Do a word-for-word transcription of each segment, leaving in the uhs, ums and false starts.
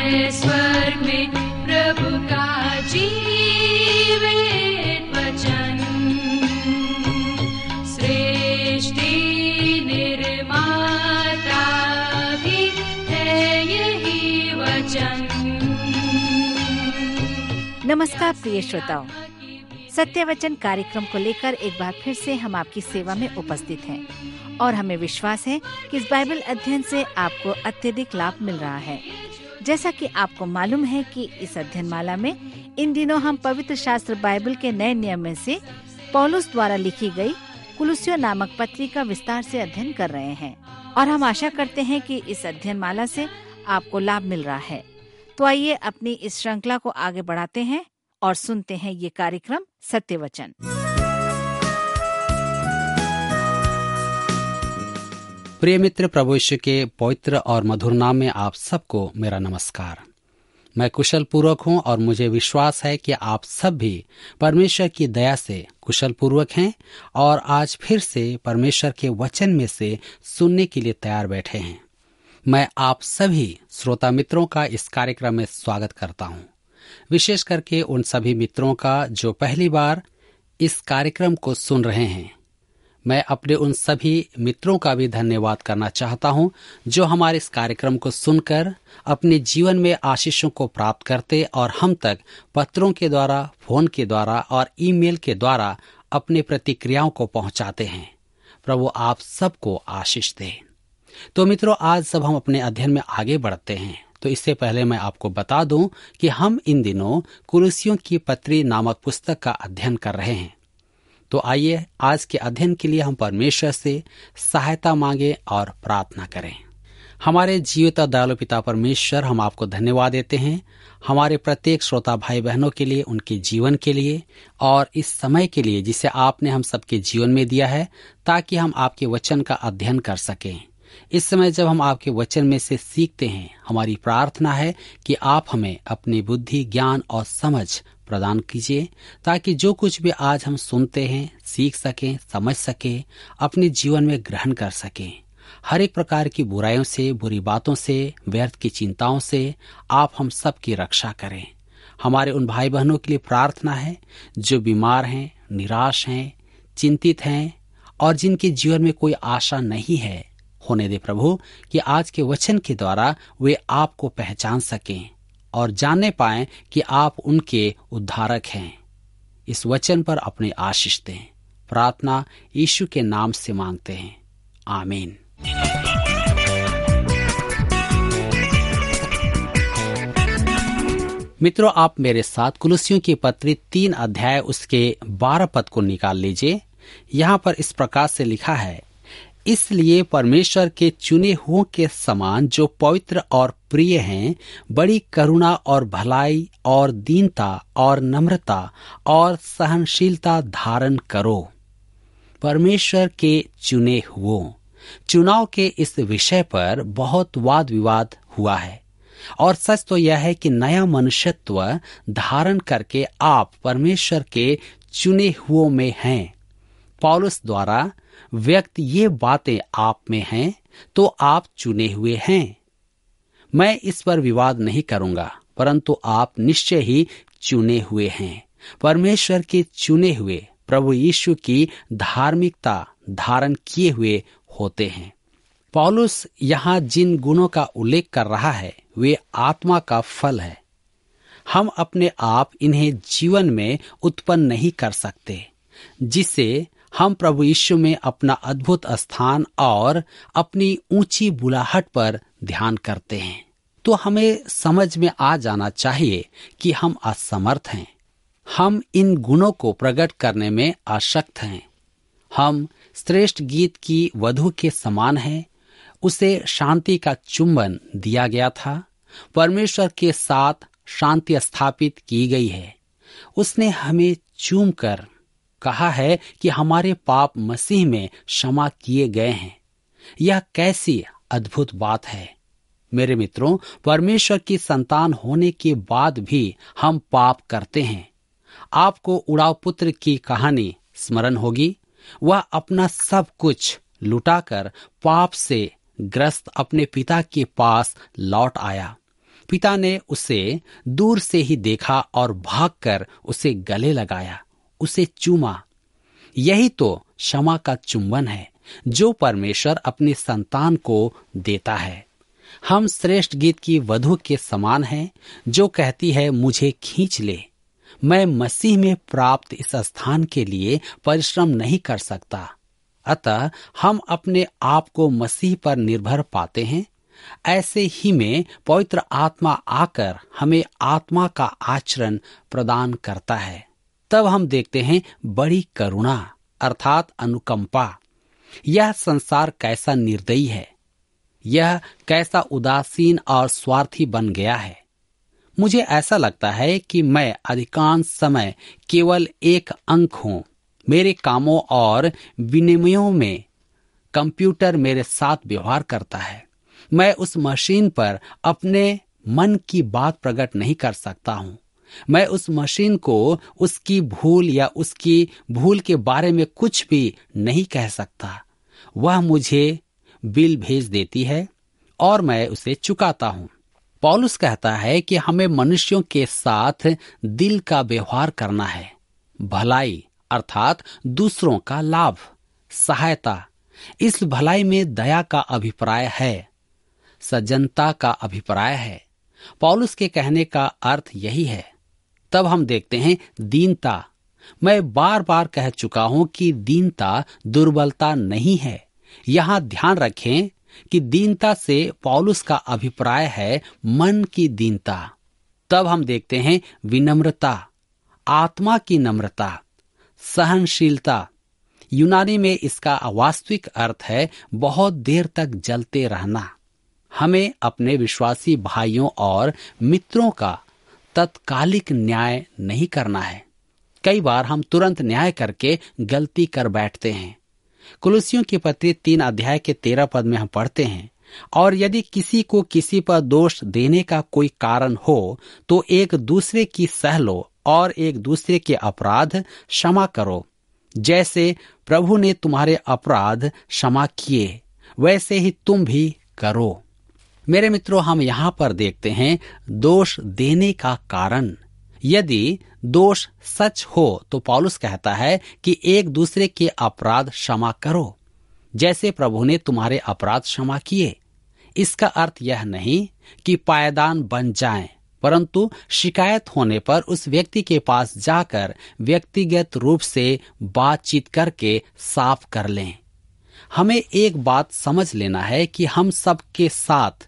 है स्वर्ग में प्रभु का जीवित वचन। सृष्टि निर्माता भी है यही वचन। नमस्कार प्रिय श्रोताओं, सत्य वचन कार्यक्रम को लेकर एक बार फिर से हम आपकी सेवा में उपस्थित हैं और हमें विश्वास है कि इस बाइबल अध्ययन से आपको अत्यधिक लाभ मिल रहा है। जैसा कि आपको मालूम है कि इस अध्ययन माला में इन दिनों हम पवित्र शास्त्र बाइबल के नए नियम में से पौलुस द्वारा लिखी गई कुलुस्सियों नामक पत्री का विस्तार से अध्ययन कर रहे हैं और हम आशा करते हैं कि इस अध्ययन माला से आपको लाभ मिल रहा है। तो आइए अपनी इस श्रृंखला को आगे बढ़ाते हैं और सुनते हैं ये कार्यक्रम सत्य वचन। प्रिय मित्र, प्रभु यीशु के पवित्र और मधुर नाम में आप सबको मेरा नमस्कार। मैं कुशल पूर्वक हूँ और मुझे विश्वास है कि आप सब भी परमेश्वर की दया से कुशल पूर्वक हैं और आज फिर से परमेश्वर के वचन में से सुनने के लिए तैयार बैठे हैं। मैं आप सभी श्रोता मित्रों का इस कार्यक्रम में स्वागत करता हूँ, विशेष करके उन सभी मित्रों का जो पहली बार इस कार्यक्रम को सुन रहे हैं। मैं अपने उन सभी मित्रों का भी धन्यवाद करना चाहता हूं जो हमारे इस कार्यक्रम को सुनकर अपने जीवन में आशीषों को प्राप्त करते और हम तक पत्रों के द्वारा, फोन के द्वारा और ईमेल के द्वारा अपने प्रतिक्रियाओं को पहुंचाते हैं। प्रभु आप सबको आशीष दे। तो मित्रों, आज जब हम अपने अध्ययन में आगे बढ़ते हैं तो इससे पहले मैं आपको बता दूं कि हम इन दिनों कुलुस्सियों की पत्री नामक पुस्तक का अध्ययन कर रहे हैं। तो आइए आज के अध्ययन के लिए हम परमेश्वर से सहायता मांगे और प्रार्थना करें। हमारे जीवित और दयालु पिता परमेश्वर, हम आपको धन्यवाद देते हैं हमारे प्रत्येक श्रोता भाई बहनों के लिए, उनके जीवन के लिए और इस समय के लिए जिसे आपने हम सबके जीवन में दिया है, ताकि हम आपके वचन का अध्ययन कर सकें। इस समय जब हम आपके वचन में से सीखते हैं, हमारी प्रार्थना है कि आप हमें अपनी बुद्धि, ज्ञान और समझ प्रदान कीजिए, ताकि जो कुछ भी आज हम सुनते हैं सीख सकें, समझ सकें, अपने जीवन में ग्रहण कर सकें। हर एक प्रकार की बुराइयों से, बुरी बातों से, व्यर्थ की चिंताओं से आप हम सब की रक्षा करें। हमारे उन भाई बहनों के लिए प्रार्थना है जो बीमार हैं, निराश हैं, चिंतित हैं और जिनके जीवन में कोई आशा नहीं है। होने दे प्रभु कि आज के वचन के द्वारा वे आपको पहचान सकें और जानने पाएं कि आप उनके उद्धारक हैं। इस वचन पर अपनी आशीष दें। प्रार्थना यीशु के नाम से मांगते हैं, आमीन। मित्रों, आप मेरे साथ कुलुस्सियों की पत्री तीन अध्याय उसके बारह पद को निकाल लीजिए। यहाँ पर इस प्रकार से लिखा है, इसलिए परमेश्वर के चुने हुओं के समान जो पवित्र और प्रिय हैं, बड़ी करुणा और भलाई और दीनता और नम्रता और सहनशीलता धारण करो। परमेश्वर के चुने हुओं, चुनाव के इस विषय पर बहुत वाद विवाद हुआ है और सच तो यह है कि नया मनुष्यत्व धारण करके आप परमेश्वर के चुने हुओं में हैं। पौलुस द्वारा व्यक्त ये बातें आप में हैं तो आप चुने हुए हैं। मैं इस पर विवाद नहीं करूंगा, परंतु आप निश्चय ही चुने हुए हैं। परमेश्वर के चुने हुए प्रभु यीशु की धार्मिकता धारण किए हुए होते हैं। पौलुस यहाँ जिन गुणों का उल्लेख कर रहा है वे आत्मा का फल है। हम अपने आप इन्हें जीवन में उत्पन्न नहीं कर सकते, जिससे हम प्रभु यीशु में अपना अद्भुत स्थान और अपनी ऊंची बुलाहट पर ध्यान करते हैं। तो हमें समझ में आ जाना चाहिए कि हम असमर्थ हैं। हम इन गुणों को प्रकट करने में अशक्त हैं। हम श्रेष्ठ गीत की वधु के समान हैं। उसे शांति का चुंबन दिया गया था। परमेश्वर के साथ शांति स्थापित की गई है। उसने हमें चूम कर कहा है कि हमारे पाप मसीह में क्षमा किए गए हैं। यह कैसी अद्भुत बात है। मेरे मित्रों, परमेश्वर की संतान होने के बाद भी हम पाप करते हैं। आपको उड़ाव पुत्र की कहानी स्मरण होगी। वह अपना सब कुछ लुटाकर पाप से ग्रस्त अपने पिता के पास लौट आया, पिता ने उसे दूर से ही देखा और भागकर उसे गले लगाया, उसे चूमा। यही तो क्षमा का चुंबन है जो परमेश्वर अपनी संतान को देता है। हम श्रेष्ठ गीत की वधु के समान हैं जो कहती है, मुझे खींच ले। मैं मसीह में प्राप्त इस स्थान के लिए परिश्रम नहीं कर सकता, अतः हम अपने आप को मसीह पर निर्भर पाते हैं। ऐसे ही में पवित्र आत्मा आकर हमें आत्मा का आचरण प्रदान करता है। तब हम देखते हैं बड़ी करुणा अर्थात अनुकंपा। यह संसार कैसा निर्दयी है, यह कैसा उदासीन और स्वार्थी बन गया है। मुझे ऐसा लगता है कि मैं अधिकांश समय केवल एक अंक हूं। मेरे कामों और विनिमयों में कंप्यूटर मेरे साथ व्यवहार करता है। मैं उस मशीन पर अपने मन की बात प्रकट नहीं कर सकता हूं। मैं उस मशीन को उसकी भूल या उसकी भूल के बारे में कुछ भी नहीं कह सकता। वह मुझे बिल भेज देती है और मैं उसे चुकाता हूं। पौलुस कहता है कि हमें मनुष्यों के साथ दिल का व्यवहार करना है। भलाई अर्थात दूसरों का लाभ, सहायता, इस भलाई में दया का अभिप्राय है, सज्जनता का अभिप्राय है। पौलुस के कहने का अर्थ यही है। तब हम देखते हैं दीनता। मैं बार बार कह चुका हूं कि दीनता दुर्बलता नहीं है। यहां ध्यान रखें कि दीनता से पौलुस का अभिप्राय है मन की दीनता। तब हम देखते हैं विनम्रता, आत्मा की नम्रता, सहनशीलता। यूनानी में इसका वास्तविक अर्थ है बहुत देर तक जलते रहना। हमें अपने विश्वासी भाइयों और मित्रों का तत्कालिक न्याय नहीं करना है। कई बार हम तुरंत न्याय करके गलती कर बैठते हैं। कुलुस्सियों की पत्री तीन अध्याय के तेरह पद में हम पढ़ते हैं, और यदि किसी को किसी पर दोष देने का कोई कारण हो तो एक दूसरे की सह लो और एक दूसरे के अपराध क्षमा करो। जैसे प्रभु ने तुम्हारे अपराध क्षमा किए वैसे ही तुम भी करो। मेरे मित्रों, हम यहाँ पर देखते हैं दोष देने का कारण। यदि दोष सच हो तो पौलुस कहता है कि एक दूसरे के अपराध क्षमा करो जैसे प्रभु ने तुम्हारे अपराध क्षमा किए। इसका अर्थ यह नहीं कि पायदान बन जाएं, परंतु शिकायत होने पर उस व्यक्ति के पास जाकर व्यक्तिगत रूप से बातचीत करके साफ कर लें। हमें एक बात समझ लेना है कि हम सबके साथ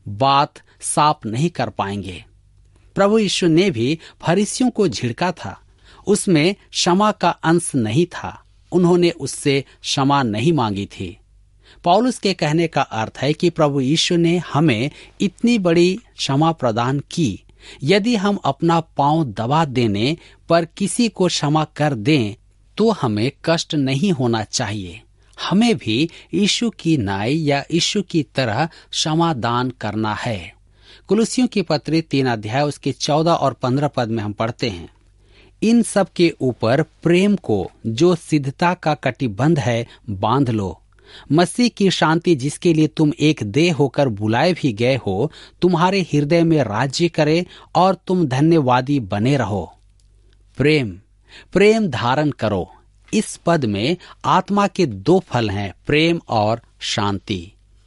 बात साफ नहीं कर पाएंगे। प्रभु यीशु ने भी फरीसियों को झिड़का था, उसमें क्षमा का अंश नहीं था। उन्होंने उससे क्षमा नहीं मांगी थी। पौलुस के कहने का अर्थ है कि प्रभु यीशु ने हमें इतनी बड़ी क्षमा प्रदान की। यदि हम अपना पांव दबा देने पर किसी को क्षमा कर दें तो हमें कष्ट नहीं होना चाहिए। हमें भी यीशु की नाई या यीशु की तरह क्षमा दान करना है। कुलुस्सियों की पत्री तीन अध्याय उसके चौदह और पंद्रह पद में हम पढ़ते हैं, इन सब के ऊपर प्रेम को जो सिद्धता का कटिबंध है बांध लो। मसीह की शांति जिसके लिए तुम एक देह होकर बुलाए भी गए हो तुम्हारे हृदय में राज्य करे और तुम धन्यवादी बने रहो। प्रेम प्रेम धारण करो। इस पद में आत्मा के दो फल हैं, प्रेम और शांति।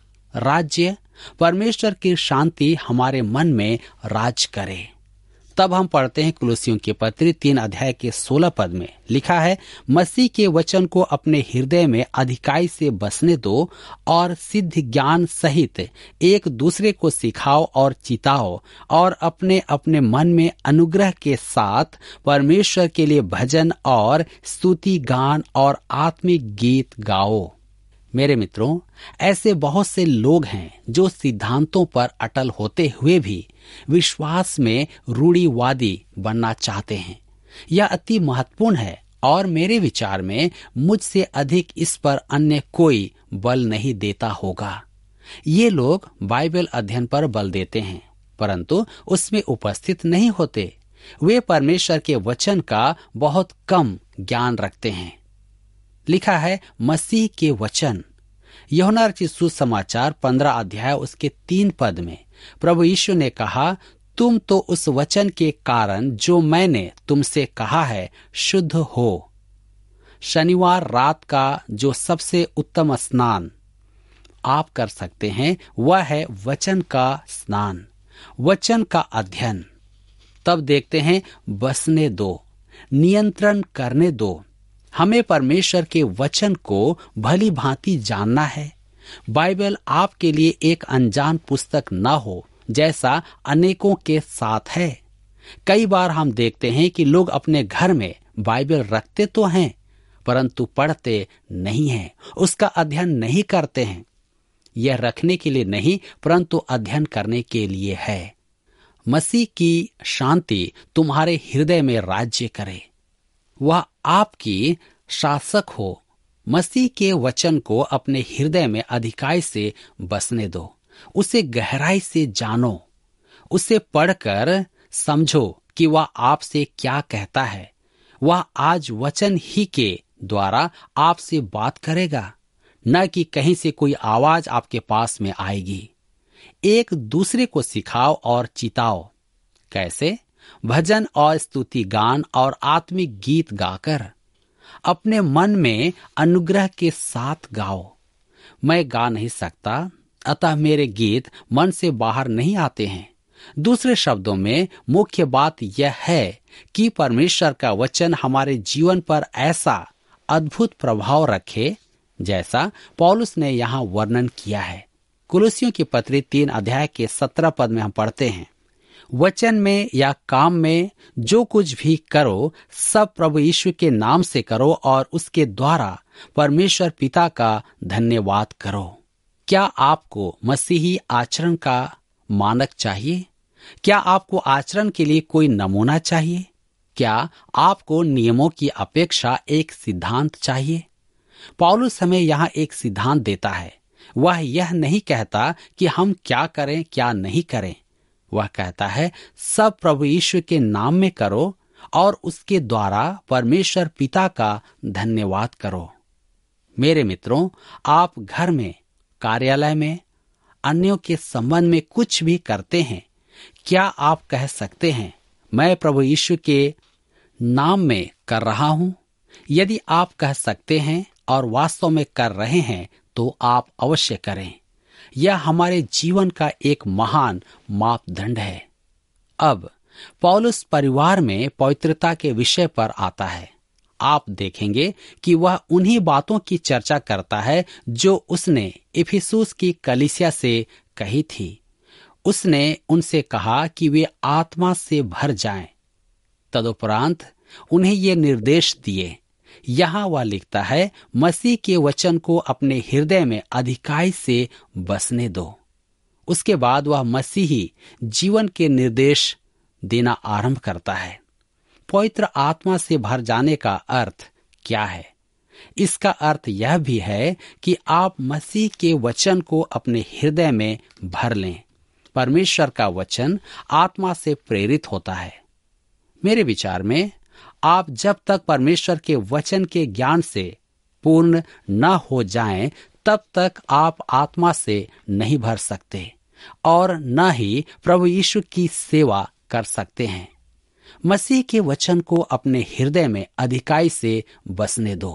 राज्य, परमेश्वर की शांति हमारे मन में राज करे। तब हम पढ़ते हैं कुलुस्सियों की पत्री तीन अध्याय के सोलह पद में लिखा है, मसीह के वचन को अपने हृदय में अधिकाई से बसने दो और सिद्ध ज्ञान सहित एक दूसरे को सिखाओ और चिताओ और अपने अपने मन में अनुग्रह के साथ परमेश्वर के लिए भजन और स्तुति गान और आत्मिक गीत गाओ। मेरे मित्रों, ऐसे बहुत से लोग हैं जो सिद्धांतों पर अटल होते हुए भी विश्वास में रूढ़िवादी बनना चाहते हैं। यह अति महत्वपूर्ण है और मेरे विचार में मुझसे अधिक इस पर अन्य कोई बल नहीं देता होगा। ये लोग बाइबल अध्ययन पर बल देते हैं परंतु उसमें उपस्थित नहीं होते। वे परमेश्वर के वचन का बहुत कम ज्ञान रखते हैं। लिखा है मसीह के वचन। यूहन्ना रचित सुसमाचार पंद्रह अध्याय उसके तीन पद में प्रभु यीशु ने कहा, तुम तो उस वचन के कारण जो मैंने तुमसे कहा है शुद्ध हो। शनिवार रात का जो सबसे उत्तम स्नान आप कर सकते हैं वह है वचन का स्नान, वचन का अध्ययन। तब देखते हैं, बसने दो, नियंत्रण करने दो। हमें परमेश्वर के वचन को भली भांति जानना है। बाइबल आपके लिए एक अनजान पुस्तक न हो जैसा अनेकों के साथ है। कई बार हम देखते हैं कि लोग अपने घर में बाइबल रखते तो हैं परंतु पढ़ते नहीं हैं, उसका अध्ययन नहीं करते हैं। यह रखने के लिए नहीं परंतु अध्ययन करने के लिए है। मसीह की शांति तुम्हारे हृदय में राज्य करे, वह आपकी शासक हो। मसीह के वचन को अपने हृदय में अधिकाई से बसने दो, उसे गहराई से जानो, उसे पढ़कर समझो कि वह आपसे क्या कहता है। वह आज वचन ही के द्वारा आपसे बात करेगा, न कि कहीं से कोई आवाज आपके पास में आएगी। एक दूसरे को सिखाओ और चिताओ। कैसे? भजन और स्तुति गान और आत्मिक गीत गाकर अपने मन में अनुग्रह के साथ गाओ। मैं गा नहीं सकता, अतः मेरे गीत मन से बाहर नहीं आते हैं। दूसरे शब्दों में मुख्य बात यह है कि परमेश्वर का वचन हमारे जीवन पर ऐसा अद्भुत प्रभाव रखे जैसा पौलुस ने यहाँ वर्णन किया है। कुलुसियों की पत्री तीन अध्याय के सत्रह पद में हम पढ़ते हैं, वचन में या काम में जो कुछ भी करो सब प्रभु यीशु के नाम से करो और उसके द्वारा परमेश्वर पिता का धन्यवाद करो। क्या आपको मसीही आचरण का मानक चाहिए? क्या आपको आचरण के लिए कोई नमूना चाहिए? क्या आपको नियमों की अपेक्षा एक सिद्धांत चाहिए? पौलुस हमें यहाँ एक सिद्धांत देता है। वह यह नहीं कहता कि हम क्या करें क्या नहीं करें। वह कहता है सब प्रभु यीशु के नाम में करो और उसके द्वारा परमेश्वर पिता का धन्यवाद करो। मेरे मित्रों, आप घर में, कार्यालय में, अन्यों के संबंध में कुछ भी करते हैं, क्या आप कह सकते हैं मैं प्रभु यीशु के नाम में कर रहा हूं? यदि आप कह सकते हैं और वास्तव में कर रहे हैं तो आप अवश्य करें। यह हमारे जीवन का एक महान मापदंड है। अब पौलुस परिवार में पवित्रता के विषय पर आता है। आप देखेंगे कि वह उन्हीं बातों की चर्चा करता है जो उसने इफिसुस की कलीसिया से कही थी। उसने उनसे कहा कि वे आत्मा से भर जाएं। तदुपरांत उन्हें ये निर्देश दिए। यहाँ वह लिखता है, मसीह के वचन को अपने हृदय में अधिकाई से बसने दो। उसके बाद वह मसीही जीवन के निर्देश देना आरंभ करता है। पवित्र आत्मा से भर जाने का अर्थ क्या है? इसका अर्थ यह भी है कि आप मसीह के वचन को अपने हृदय में भर लें। परमेश्वर का वचन आत्मा से प्रेरित होता है। मेरे विचार में आप जब तक परमेश्वर के वचन के ज्ञान से पूर्ण न हो जाएं, तब तक आप आत्मा से नहीं भर सकते और न ही प्रभु यीशु की सेवा कर सकते हैं। मसीह के वचन को अपने हृदय में अधिकाई से बसने दो।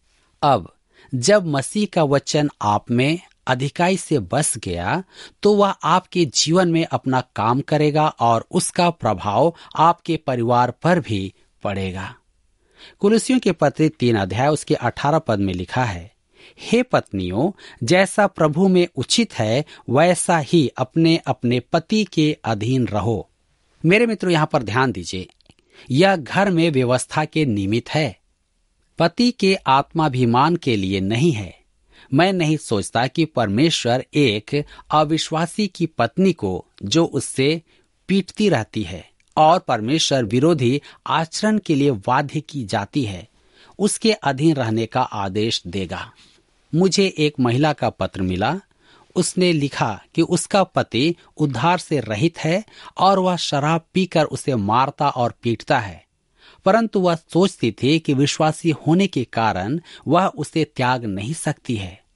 अब जब मसीह का वचन आप में अधिकाई से बस गया तो वह आपके जीवन में अपना काम करेगा और उसका प्रभाव आपके परिवार पर भी पड़ेगा। कुलुसियों के पत्र तीन अध्याय उसके अठारह पद में लिखा है, हे पत्नियों, जैसा प्रभु में उचित है वैसा ही अपने अपने पति के अधीन रहो। मेरे मित्रों, यहाँ पर ध्यान दीजिए, यह घर में व्यवस्था के निमित्त है, पति के आत्माभिमान के लिए नहीं है। मैं नहीं सोचता कि परमेश्वर एक अविश्वासी की पत्नी को जो उससे पीटती रहती है और परमेश्वर विरोधी आचरण के लिए बाध्य की जाती है, उसके अधीन रहने का आदेश देगा। मुझे एक महिला का पत्र मिला। उसने लिखा कि उसका पति उद्धार से रहित है और वह शराब पीकर उसे मारता और पीटता है, परंतु वह सोचती थी कि विश्वासी होने के कारण वह उसे त्याग नहीं सकती है।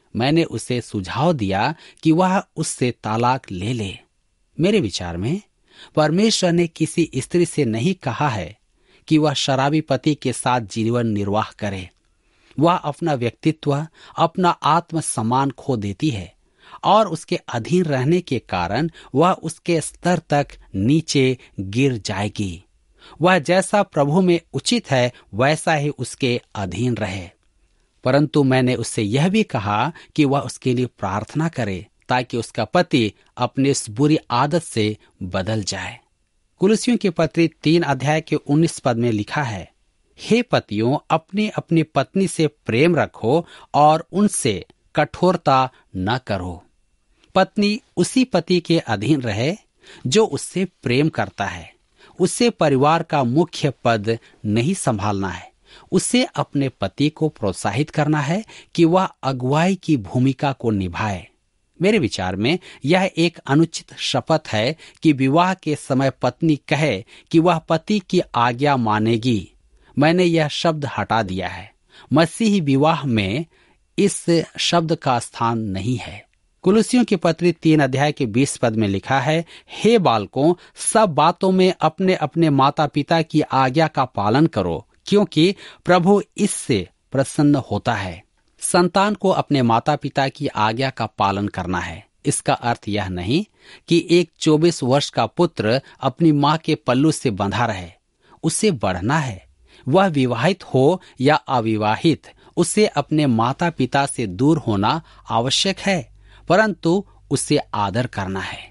मैंने उसे सुझाव दिया कि वह उससे तलाक ले ले। मेरे विचार में परमेश्वर ने किसी स्त्री से नहीं कहा है कि वह शराबी पति के साथ जीवन निर्वाह करे। वह अपना व्यक्तित्व, अपना आत्म सम्मान खो देती है और उसके अधीन रहने के कारण वह उसके स्तर तक नीचे गिर जाएगी। वह जैसा प्रभु में उचित है वैसा ही उसके अधीन रहे। परंतु मैंने उससे यह भी कहा कि वह उसके लिए प्रार्थना करे ताकि उसका पति अपने इस बुरी आदत से बदल जाए। कुलुसियों की पत्री तीन अध्याय के उन्नीस पद में लिखा है, हे पतियों, अपनी अपनी पत्नी से प्रेम रखो और उनसे कठोरता न करो। पत्नी उसी पति के अधीन रहे जो उससे प्रेम करता है। उससे परिवार का मुख्य पद नहीं संभालना है। उसे अपने पति को प्रोत्साहित करना है कि वह अगुवाई की भूमिका को निभाए। मेरे विचार में यह एक अनुचित शपथ है कि विवाह के समय पत्नी कहे कि वह पति की आज्ञा मानेगी। मैंने यह शब्द हटा दिया है। मसीही विवाह में इस शब्द का स्थान नहीं है। कुलुसियों की पत्री तीन अध्याय के बीस पद में लिखा है, हे बालकों, सब बातों में अपने अपने माता पिता की आज्ञा का पालन करो, क्योंकि प्रभु इससे प्रसन्न होता है। संतान को अपने माता पिता की आज्ञा का पालन करना है। इसका अर्थ यह नहीं कि एक चौबीस वर्ष का पुत्र अपनी माँ के पल्लू से बंधा रहे। उसे बढ़ना है। वह विवाहित हो या अविवाहित, उसे अपने माता पिता से दूर होना आवश्यक है, परंतु उसे आदर करना है।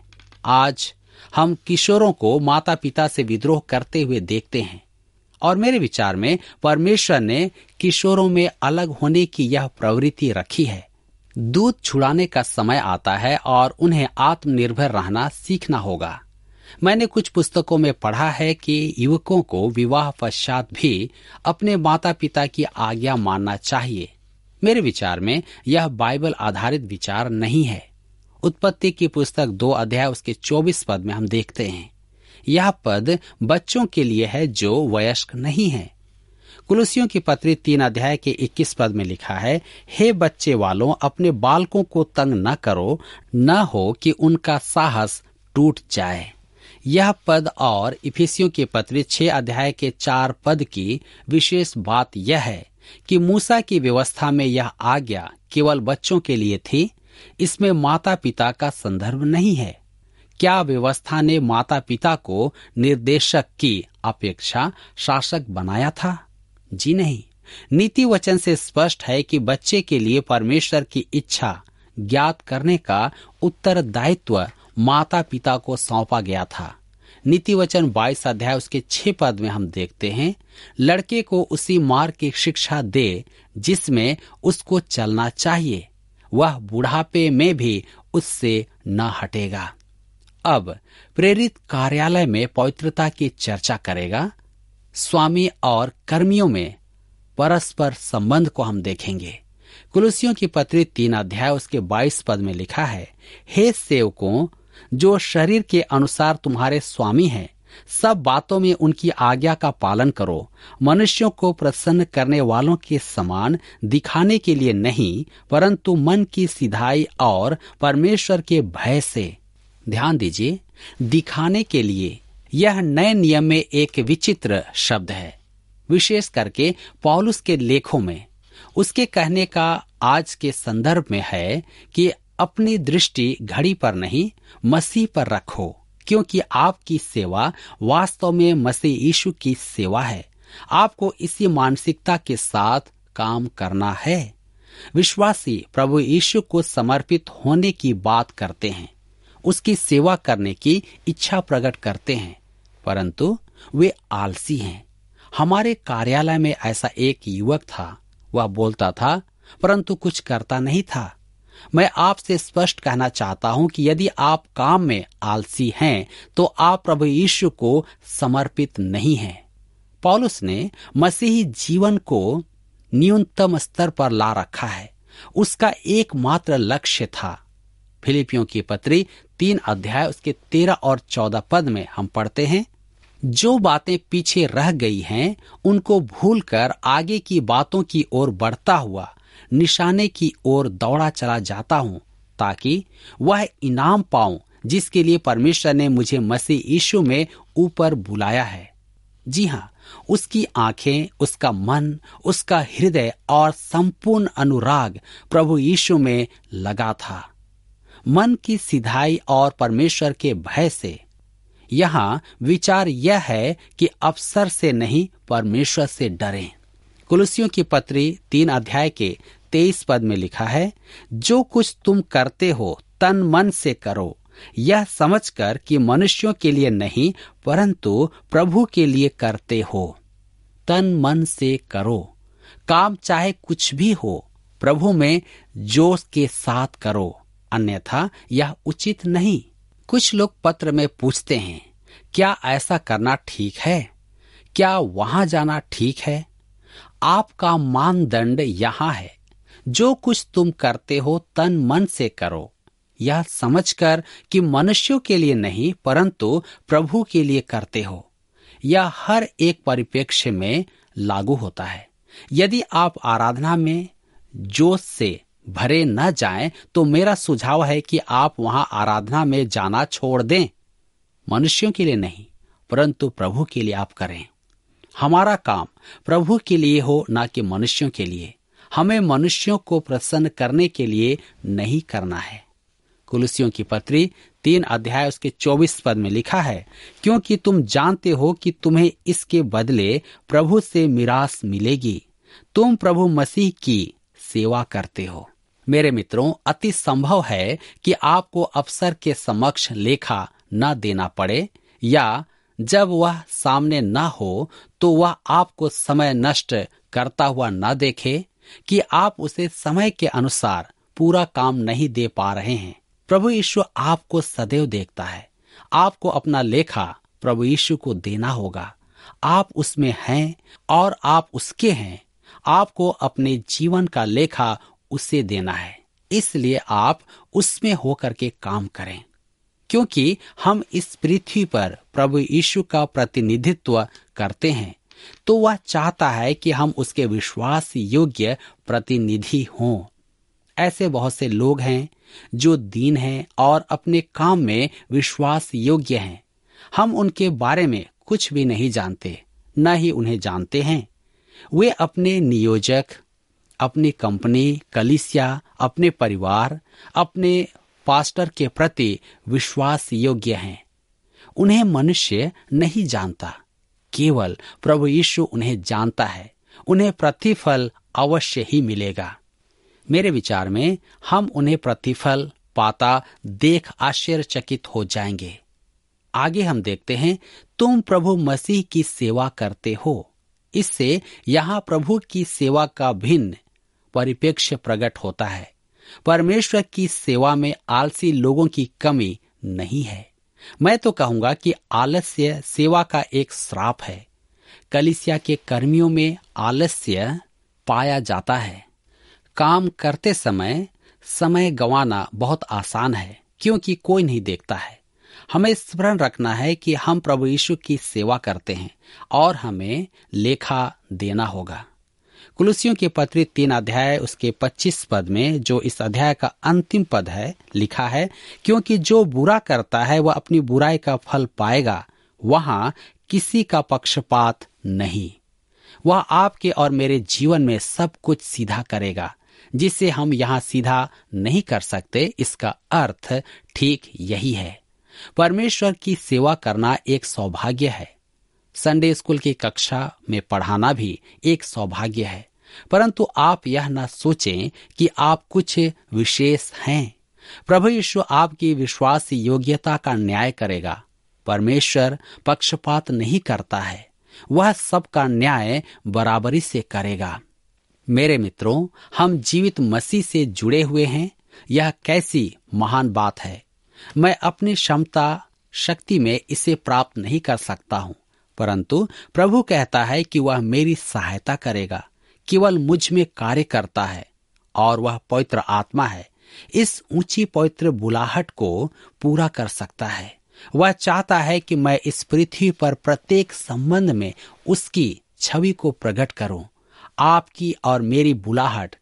आज हम किशोरों को माता पिता से विद्रोह करते हुए देखते हैं और मेरे विचार में परमेश्वर ने किशोरों में अलग होने की यह प्रवृत्ति रखी है। दूध छुड़ाने का समय आता है और उन्हें आत्मनिर्भर रहना सीखना होगा। मैंने कुछ पुस्तकों में पढ़ा है कि युवकों को विवाह पश्चात भी अपने माता पिता की आज्ञा मानना चाहिए। मेरे विचार में यह बाइबल आधारित विचार नहीं है। उत्पत्ति की पुस्तक दो अध्याय उसके चौबीस पद में हम देखते हैं, यह पद बच्चों के लिए है जो वयस्क नहीं है। कुलुसियों की पत्री तीन अध्याय के इक्कीस पद में लिखा है, हे बच्चे वालों, अपने बालकों को तंग न करो, न हो कि उनका साहस टूट जाए। यह पद और इफिसियों की पत्री छह अध्याय के चार पद की विशेष बात यह है कि मूसा की व्यवस्था में यह आज्ञा केवल बच्चों के लिए थी। इसमें माता पिता का संदर्भ नहीं है। क्या व्यवस्था ने माता पिता को निर्देशक की अपेक्षा शासक बनाया था? जी नहीं। नीति वचन से स्पष्ट है कि बच्चे के लिए परमेश्वर की इच्छा ज्ञात करने का उत्तरदायित्व माता पिता को सौंपा गया था। नीति वचन बाईस अध्याय उसके छह पद में हम देखते हैं, लड़के को उसी मार्ग की शिक्षा दे जिसमें उसको चलना चाहिए, वह बुढ़ापे में भी उससे न हटेगा। अब प्रेरित कार्यालय में पवित्रता की चर्चा करेगा। स्वामी और कर्मियों में परस्पर संबंध को हम देखेंगे। कुलुसियों की पत्री तीन अध्याय उसके बाईस पद में लिखा है, हे सेवकों, जो शरीर के अनुसार तुम्हारे स्वामी हैं, सब बातों में उनकी आज्ञा का पालन करो, मनुष्यों को प्रसन्न करने वालों के समान दिखाने के लिए नहीं, परंतु मन की सिधाई और परमेश्वर के भय से। ध्यान दीजिए, दिखाने के लिए यह नए नियम में एक विचित्र शब्द है, विशेष करके पौलुस के लेखों में। उसके कहने का आज के संदर्भ में है कि अपनी दृष्टि घड़ी पर नहीं, मसीह पर रखो, क्योंकि आपकी सेवा वास्तव में मसीह यीशु की सेवा है। आपको इसी मानसिकता के साथ काम करना है। विश्वासी प्रभु यीशु को समर्पित होने की बात करते हैं, उसकी सेवा करने की इच्छा प्रकट करते हैं, परंतु वे आलसी हैं। हमारे कार्यालय में ऐसा एक युवक था। वह बोलता था परंतु कुछ करता नहीं था। मैं आपसे स्पष्ट कहना चाहता हूं कि यदि आप काम में आलसी हैं तो आप प्रभु यीशु को समर्पित नहीं हैं। पौलुस ने मसीही जीवन को न्यूनतम स्तर पर ला रखा है। उसका एकमात्र लक्ष्य था। फिलिपियों की पत्री तीन अध्याय उसके तेरह और चौदह पद में हम पढ़ते हैं, जो बातें पीछे रह गई हैं उनको भूलकर आगे की बातों की ओर बढ़ता हुआ निशाने की ओर दौड़ा चला जाता हूँ ताकि वह इनाम पाऊं जिसके लिए परमेश्वर ने मुझे मसीह यीशु में ऊपर बुलाया है। जी हाँ, उसकी आंखें, उसका मन, उसका हृदय और संपूर्ण अनुराग प्रभु यीशु में लगा था। मन की सिधाई और परमेश्वर के भय से। यहाँ विचार यह है कि अवसर से नहीं, परमेश्वर से डरें। कुलुसियों की पत्री तीन अध्याय के तेईस पद में लिखा है, जो कुछ तुम करते हो तन मन से करो, यह समझकर कि मनुष्यों के लिए नहीं परंतु प्रभु के लिए करते हो। तन मन से करो। काम चाहे कुछ भी हो, प्रभु में जोश के साथ करो, अन्यथा यह उचित नहीं। कुछ लोग पत्र में पूछते हैं, क्या ऐसा करना ठीक है? क्या वहां जाना ठीक है? आपका मानदंड यहाँ है, जो कुछ तुम करते हो तन मन से करो, यह समझकर कि मनुष्यों के लिए नहीं परंतु प्रभु के लिए करते हो। यह हर एक परिप्रेक्ष्य में लागू होता है। यदि आप आराधना में जोश से भरे न जाएं, तो मेरा सुझाव है कि आप वहां आराधना में जाना छोड़ दें। मनुष्यों के लिए नहीं परंतु प्रभु के लिए आप करें। हमारा काम प्रभु के लिए हो, ना कि मनुष्यों के लिए। हमें मनुष्यों को प्रसन्न करने के लिए नहीं करना है। कुलुसियों की पत्री तीन अध्याय उसके चौबीस पद में लिखा है, क्योंकि तुम जानते हो कि तुम्हें इसके बदले प्रभु से मिरास मिलेगी। तुम प्रभु मसीह की सेवा करते हो। मेरे मित्रों, अति संभव है कि आपको अफसर के समक्ष लेखा न देना पड़े, या जब वह सामने न हो तो वह आपको समय नष्ट करता हुआ न देखे कि आप उसे समय के अनुसार पूरा काम नहीं दे पा रहे हैं। प्रभु यीशु आपको सदैव देखता है। आपको अपना लेखा प्रभु यीशु को देना होगा। आप उसमें हैं और आप उसके हैं। आपको अपने जीवन का लेखा उसे देना है, इसलिए आप उसमें होकर के काम करें। क्योंकि हम इस पृथ्वी पर प्रभु यीशु का प्रतिनिधित्व करते हैं, तो वह चाहता है कि हम उसके विश्वास योग्य प्रतिनिधि हों। ऐसे बहुत से लोग हैं जो दीन हैं और अपने काम में विश्वास योग्य हैं। हम उनके बारे में कुछ भी नहीं जानते, न ही उन्हें जानते हैं। वे अपने नियोजक, अपनी कंपनी, कलीसिया, अपने परिवार, अपने पास्टर के प्रति विश्वास योग्य हैं। उन्हें मनुष्य नहीं जानता, केवल प्रभु यीशु उन्हें जानता है। उन्हें प्रतिफल अवश्य ही मिलेगा। मेरे विचार में हम उन्हें प्रतिफल पाता देख आश्चर्यचकित हो जाएंगे। आगे हम देखते हैं, तुम प्रभु मसीह की सेवा करते हो। इससे यहाँ प्रभु की सेवा का भिन्न परिप्रेक्ष्य प्रकट होता है। परमेश्वर की सेवा में आलसी लोगों की कमी नहीं है। मैं तो कहूंगा कि आलस्य सेवा का एक श्राप है। कलीसिया के कर्मियों में आलस्य पाया जाता है। काम करते समय समय गंवाना बहुत आसान है, क्योंकि कोई नहीं देखता है। हमें स्मरण रखना है कि हम प्रभु यीशु की सेवा करते हैं और हमें लेखा देना होगा। कुलुसियों की पत्री तीन अध्याय उसके पच्चीस पद में, जो इस अध्याय का अंतिम पद है, लिखा है, क्योंकि जो बुरा करता है वह अपनी बुराई का फल पाएगा। वहां किसी का पक्षपात नहीं। वह आपके और मेरे जीवन में सब कुछ सीधा करेगा, जिसे हम यहाँ सीधा नहीं कर सकते। इसका अर्थ ठीक यही है। परमेश्वर की सेवा करना एक सौभाग्य है। संडे स्कूल की कक्षा में पढ़ाना भी एक सौभाग्य है, परंतु आप यह न सोचें कि आप कुछ विशेष हैं। प्रभु यीशु आपकी विश्वास योग्यता का न्याय करेगा। परमेश्वर पक्षपात नहीं करता है, वह सबका न्याय बराबरी से करेगा। मेरे मित्रों, हम जीवित मसीह से जुड़े हुए हैं। यह कैसी महान बात है। मैं अपनी क्षमता शक्ति में इसे प्राप्त नहीं कर सकता हूँ, परंतु प्रभु कहता है कि वह मेरी सहायता करेगा। केवल मुझ में कार्य करता है और वह पवित्र आत्मा है। इस ऊंची पवित्र बुलाहट को पूरा कर सकता है। वह चाहता है कि मैं इस पृथ्वी पर प्रत्येक संबंध में उसकी छवि को प्रकट करूं। आपकी और मेरी बुलाहट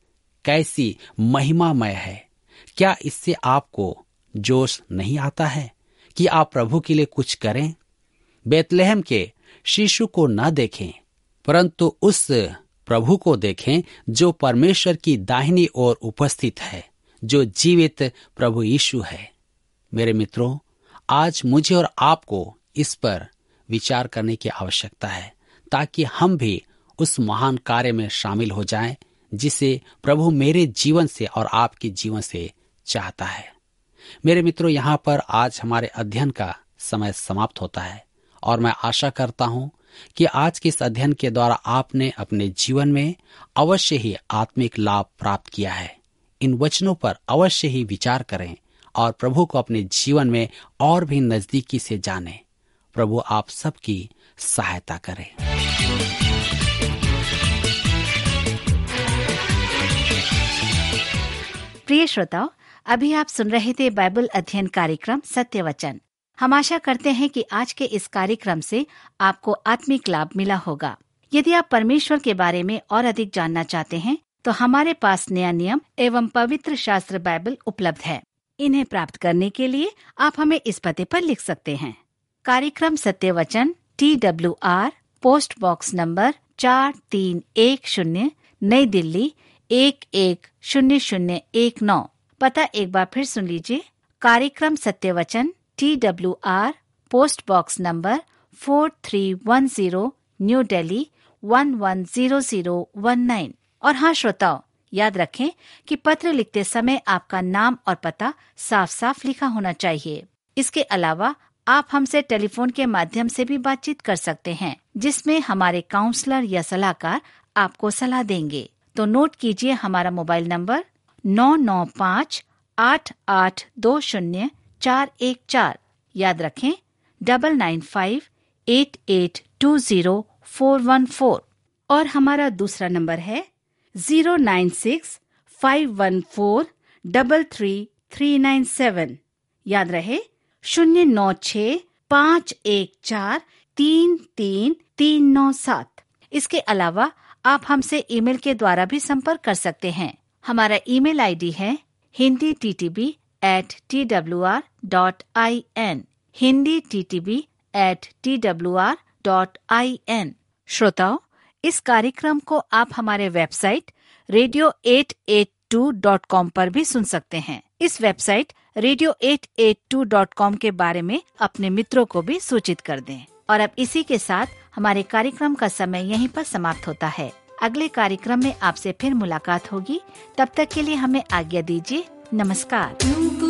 कैसी महिमामय है। क्या इससे आपको जोश नहीं आता है कि आप प्रभु के लिए कुछ करें? बेतलेहम के शिशु को न देखें, परंतु उस प्रभु को देखें जो परमेश्वर की दाहिनी ओर उपस्थित है, जो जीवित प्रभु यीशु है। मेरे मित्रों, आज मुझे और आपको इस पर विचार करने की आवश्यकता है, ताकि हम भी उस महान कार्य में शामिल हो जाएं जिसे प्रभु मेरे जीवन से और आपके जीवन से चाहता है। मेरे मित्रों, यहाँ पर आज हमारे अध्ययन का समय समाप्त होता है और मैं आशा करता हूँ कि आज के इस अध्ययन के द्वारा आपने अपने जीवन में अवश्य ही आत्मिक लाभ प्राप्त किया है। इन वचनों पर अवश्य ही विचार करें और प्रभु को अपने जीवन में और भी नजदीकी से जानें। प्रभु आप सबकी सहायता करे। प्रिय श्रोताओ, अभी आप सुन रहे थे बाइबल अध्ययन कार्यक्रम सत्य वचन। हम आशा करते हैं कि आज के इस कार्यक्रम से आपको आत्मिक लाभ मिला होगा। यदि आप परमेश्वर के बारे में और अधिक जानना चाहते हैं तो हमारे पास नया नियम एवं पवित्र शास्त्र बाइबल उपलब्ध है। इन्हें प्राप्त करने के लिए आप हमें इस पते पर लिख सकते हैं। कार्यक्रम Satya Vachan, T W R, post box number चार तीन एक शून्य, नई दिल्ली एक एक शून्य शून्य एक नौ। पता एक बार फिर सुन लीजिए। कार्यक्रम Satya Vachan, T W R, post box number four three one zero, new Delhi one one zero zero one nine. और हाँ श्रोताओ, याद रखें कि पत्र लिखते समय आपका नाम और पता साफ साफ लिखा होना चाहिए। इसके अलावा आप हमसे टेलीफोन के माध्यम से भी बातचीत कर सकते हैं, जिसमें हमारे काउंसलर या सलाहकार आपको सलाह देंगे। तो नोट कीजिए हमारा मोबाइल नंबर नौ नौ पाँच आठ आठ दो शून्य चार एक चार। याद रखें double nine five eight eight two zero four one four. और हमारा दूसरा नंबर है zero nine six five one four double three three nine seven. याद रहे शून्य नौ छ पाँच एक चार तीन तीन तीन नौ सात। इसके अलावा आप हमसे ईमेल के द्वारा भी संपर्क कर सकते हैं। हमारा ईमेल आईडी है Hindi T T B at T W R dot I N, Hindi T T B at T W R dot I N. श्रोताओ, इस कार्यक्रम को आप हमारे website radio eight eight two dot com पर भी सुन सकते हैं। इस website radio eight eight two dot com के बारे में अपने मित्रों को भी सूचित कर दें। और अब इसी के साथ हमारे कार्यक्रम का समय यहीं पर समाप्त होता है। अगले कार्यक्रम में आपसे फिर मुलाकात होगी। तब तक के लिए हमें आज्ञा दीजिए। नमस्कार।